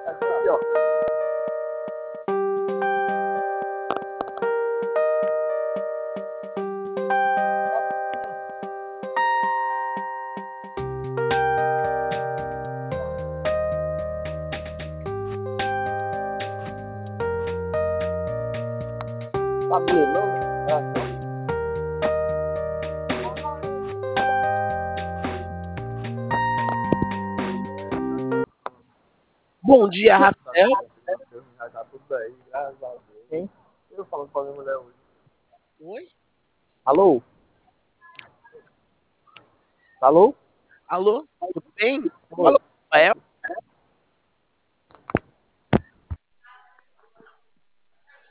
Aqui, ó. Tá brilhando? Bom dia, Rafael. Tá tudo bem, graças a Deus. Quem? Eu falo com a minha mulher hoje. Oi? Alô? Alô? Alô? Tudo bem? Oi. Alô, Rafael?